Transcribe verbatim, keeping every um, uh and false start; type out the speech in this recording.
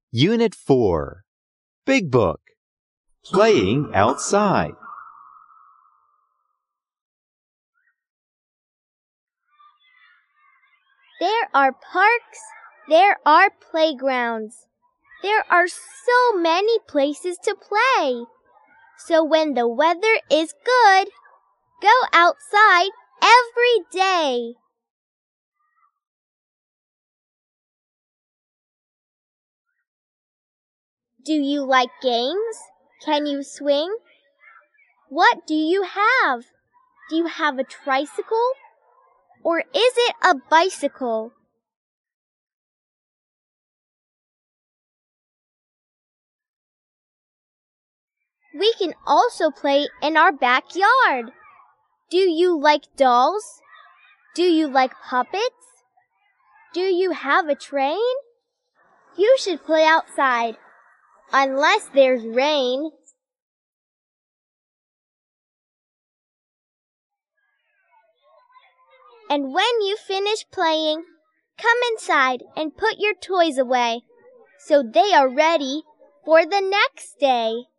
Unit four. Big Book. Playing outside. There are parks. There are playgrounds. There are so many places to play. So when the weather is good, go outside every day. Do you like games? Can you swing? What do you have? Do you have a tricycle? Or is it a bicycle? We can also play in our backyard. Do you like dolls? Do you like puppets? Do you have a train? You should play outside, unless there's rain. And when you finish playing, come inside and put your toys away, so they are ready for the next day.